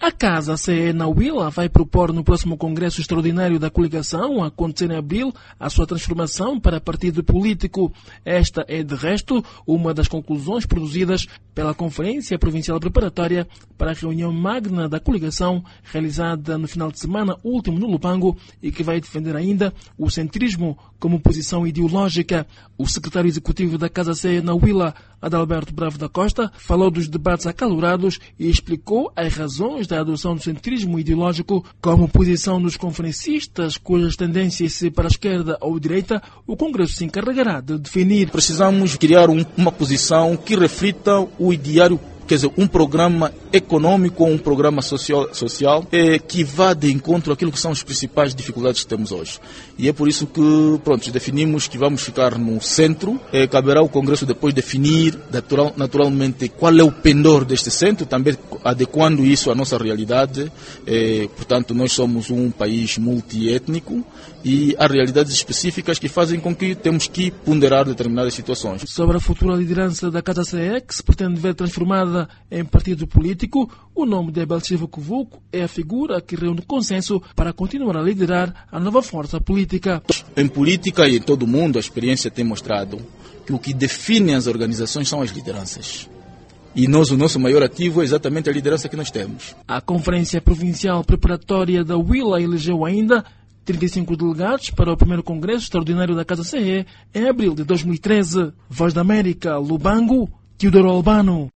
A Casa CE na Huila vai propor no próximo Congresso Extraordinário da Coligação, a acontecer em abril, a sua transformação para partido político. Esta é, de resto, uma das conclusões produzidas pela Conferência Provincial Preparatória para a reunião magna da coligação, realizada no final de semana último no Lubango, e que vai defender ainda o centrismo como posição ideológica. O secretário executivo da Casa CE na Huila, Adalberto Bravo da Costa, falou dos debates acalorados e explicou as razões da adoção do centrismo ideológico como posição dos conferencistas, cujas tendências se para a esquerda ou direita o Congresso se encarregará de definir. Precisamos criar uma posição que reflita o ideário, quer dizer, um programa econômico ou um programa social que vá de encontro àquilo que são as principais dificuldades que temos hoje. E é por isso que, definimos que vamos ficar no centro. Caberá ao Congresso depois definir naturalmente qual é o pendor deste centro, também adequando isso à nossa realidade. Portanto, nós somos um país multiétnico e há realidades específicas que fazem com que temos que ponderar determinadas situações. Sobre a futura liderança da Casa CE, que se pretende ver transformada em partido político, o nome de Abel Silva Covuco é a figura que reúne consenso para continuar a liderar a nova força política. Em política e em todo o mundo, a experiência tem mostrado que o que define as organizações são as lideranças. E o nosso maior ativo é exatamente a liderança que nós temos. A Conferência Provincial Preparatória da Huila elegeu ainda 35 delegados para o primeiro Congresso Extraordinário da Casa CE em abril de 2013. Voz da América, Lubango, Teodoro Albano.